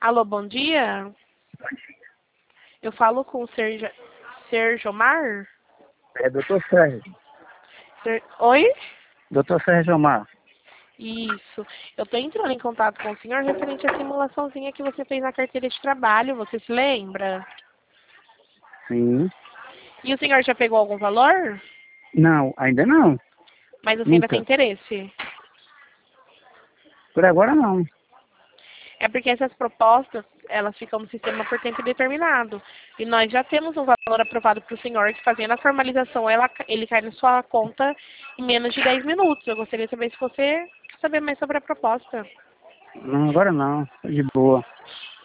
Alô, bom dia. Eu falo com o Sérgio Omar? É doutor Sérgio. Oi? Doutor Sérgio Omar. Isso. Eu estou entrando em contato com o senhor referente à simulaçãozinha que você fez na carteira de trabalho. Você se lembra? Sim. E o senhor já pegou algum valor? Não, ainda não. Mas você ainda tem Nunca. interesse? Por agora não. É porque essas propostas, elas ficam no sistema por tempo determinado. E nós já temos um valor aprovado para o senhor, que fazendo a formalização, ele cai na sua conta em menos de 10 minutos. Eu gostaria de saber se você quer saber mais sobre a proposta. Não, agora não. Tô de boa.